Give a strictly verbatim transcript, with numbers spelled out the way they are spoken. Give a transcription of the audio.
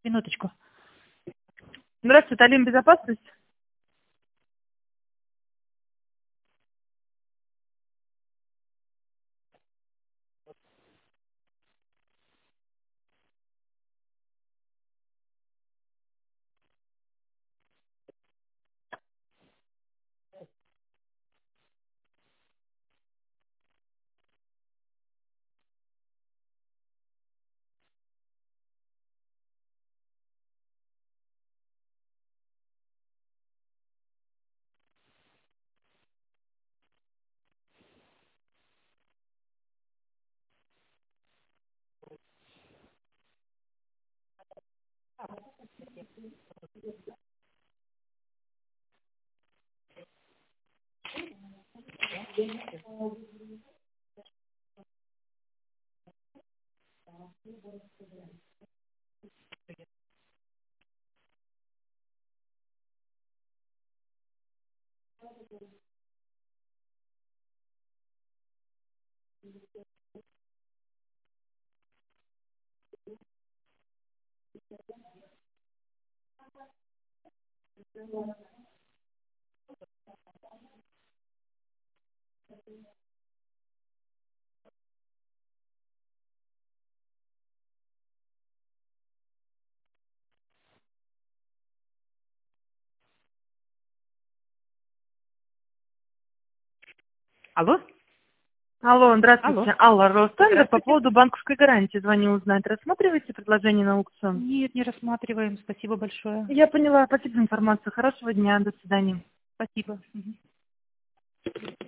Минуточку. Здравствуйте, Алим, безопасность? Алло? Алло, здравствуйте. Алло. Алла Ростендер, по Здравствуйте. поводу банковской гарантии звоню узнать. Рассматриваете предложение на аукцион? Нет, не рассматриваем. Спасибо большое. Я поняла. Спасибо за информацию. Хорошего дня. До свидания. Спасибо. Мгм.